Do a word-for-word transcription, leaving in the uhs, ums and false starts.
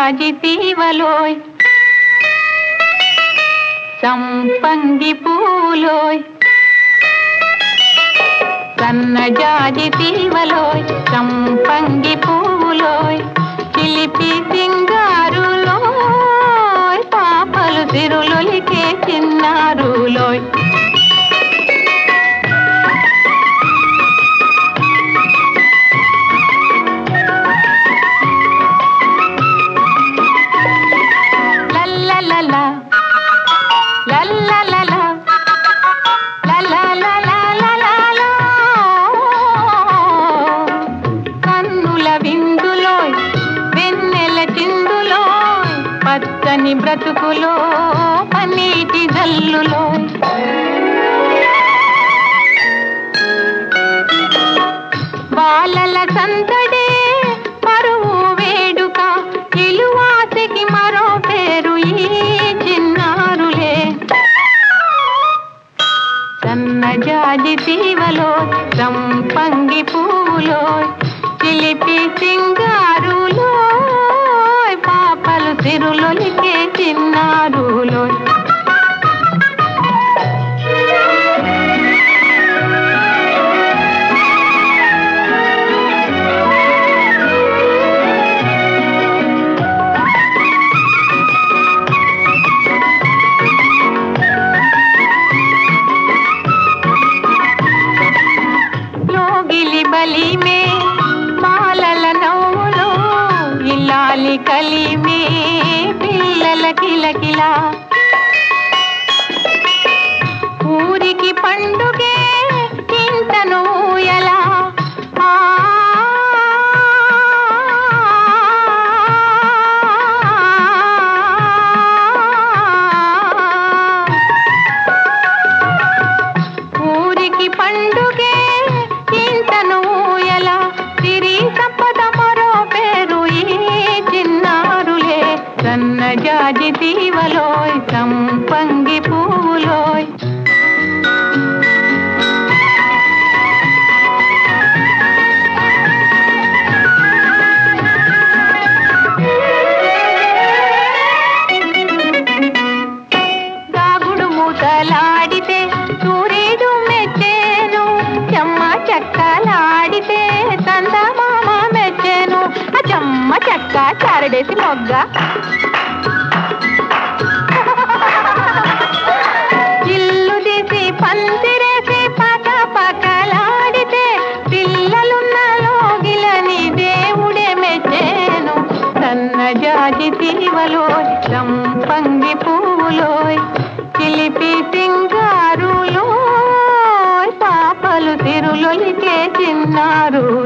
జాజి తీవలోయ్ సంపంగి పూలోయ్ సన్న జాజి తీవలోయ్ సంపంగి పూలోయ్ చిలిపి సింగారులోయ్ పాపలు సిరులొలికే చిన్నారులోయ్ పచ్చని బ్రతుకులో పన్నీటి జల్లులో బాలల సందడే పరువు వేడుక ఇలువాసికి మరో పేరు ఈ చిన్నారులే సన్న జాజి తీవలో సంపంగి పూలో చిలిపి సింగారులో పాపలు సిరులొలికే చిన్నారులో లోగిలి బలి మే బాలల నవ్వులో ఇల్లాలి కలిమే పిల్లల కిలకిలా ఊరికి పండుగే ఇంతను ఎలా ఊరికి పండుగే ఇంతను ఎలా సిరి సంపద మరో పేరు ఈ చిన్నారులే సన్న జాజి తీవలోయ్ సంపంగి పూలోయ్ దాగుడు మూతలాడితే సూర్యుడు మెచ్చేను చెమ్మ చెక్కలాడితే చందమామ మెచ్చేను ఆ చెమ్మ చెక్క చారడేసి మొగ్గ ఇల్లు తీసి పందిరేసి పక పకలాడితే పిల్లలున్న లోగిలని దేవుడే మెచ్చేను సన్న జాజి తీవలోయ్ సంపంగి పూలోయ్ చిలిపి సింగారులోయ్ పాపలు సిరులొలికే చిన్నారు